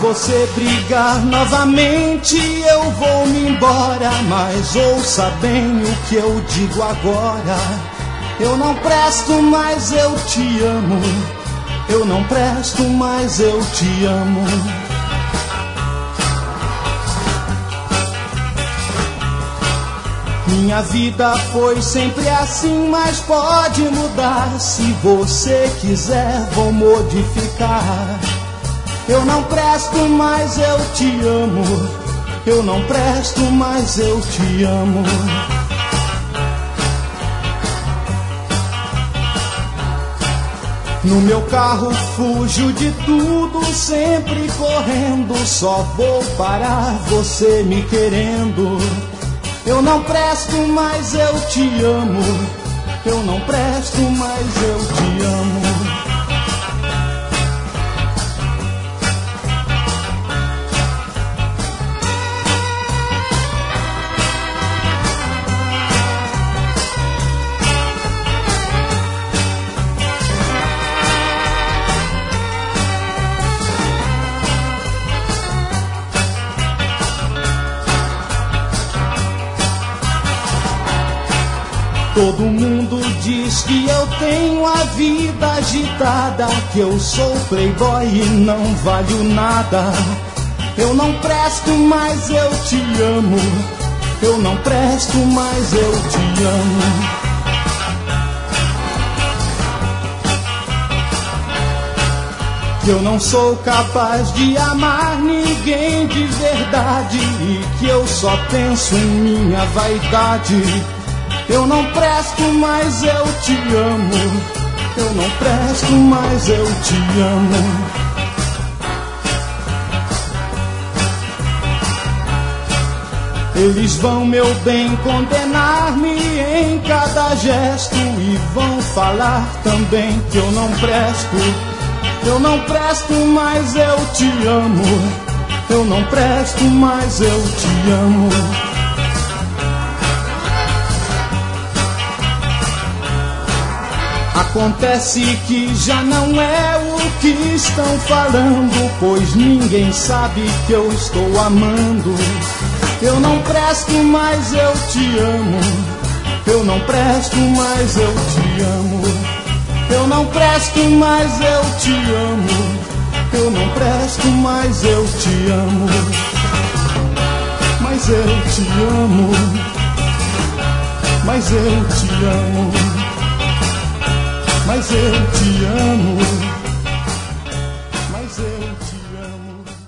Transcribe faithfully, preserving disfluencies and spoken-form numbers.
você brigar novamente, eu vou me embora. Mas ouça bem o que eu digo agora. Eu não presto, mas eu te amo. Eu não presto, mas eu te amo. Minha vida foi sempre assim, mas pode mudar. Se você quiser, vou modificar. Eu não presto, mas eu te amo. Eu não presto, mas eu te amo. No meu carro fujo de tudo, sempre correndo. Só vou parar você me querendo. Eu não presto, mas eu te amo. Eu não presto, mas eu te amo. Todo mundo diz que eu tenho a vida agitada, que eu sou playboy e não valho nada. Eu não presto, mas eu te amo. Eu não presto, mas eu te amo. Eu não sou capaz de amar ninguém de verdade, e que eu só penso em minha vaidade. Eu não presto, mas eu te amo. Eu não presto, mas eu te amo. Eles vão, meu bem, condenar-me em cada gesto, e vão falar também que eu não presto. Eu não presto, mas eu te amo. Eu não presto, mas eu te amo. Acontece que já não é o que estão falando, pois ninguém sabe que eu estou amando. Eu não presto, mas eu te amo. Eu não presto, mas eu te amo. Eu não presto, mas eu te amo. Eu não presto, mas eu te amo. Mas eu te amo. Mas eu te amo. Mas eu te amo, mas eu te amo.